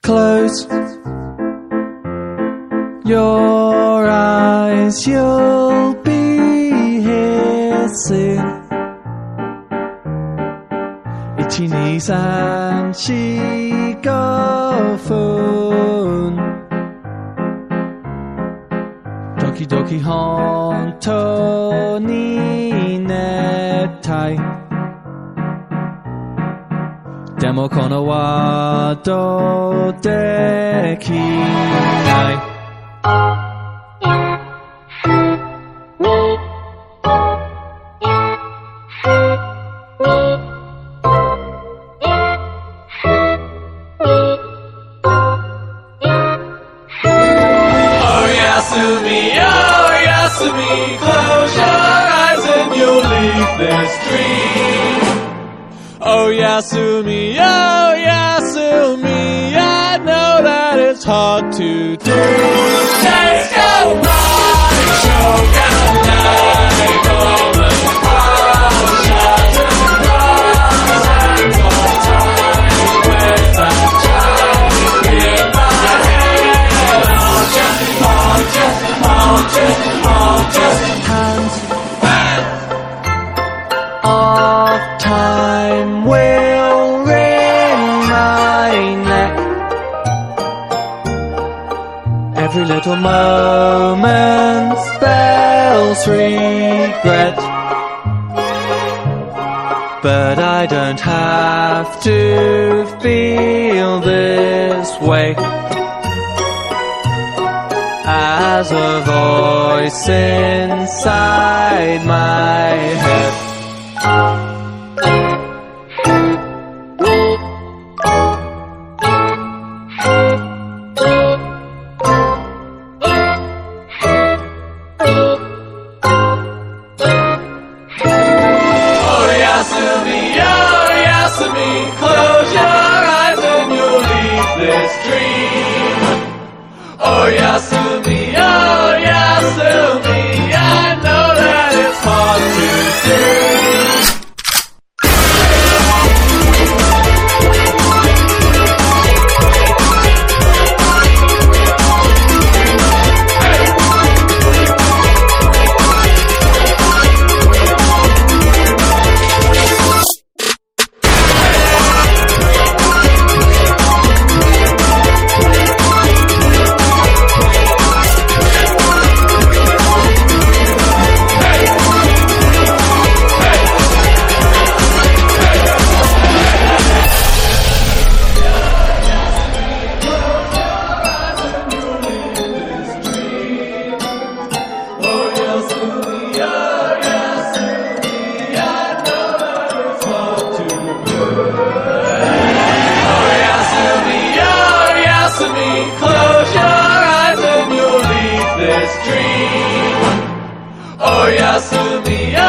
close your eyes, you'll be here soon. Itchy knees and cheek of phone. Doki doki honto ni netai. Demo kono wa do dekinai. Yasumi, close your eyes and you'll leave this dream. Oh Yasumi, I know that it's hard to do. Let's go ride, shogunai, golden cross, shattered cross, and all time with that child in my head. All just hands of time will wring my neck. Every little moment spells regret, but I don't have to feel this way. As a voice inside my head. Oh Yasumi, close your eyes and you'll leave this dream. Oh Yasumi, I know that it's hard to do. Close your eyes and you'll leave this dream. Oh Yasumi,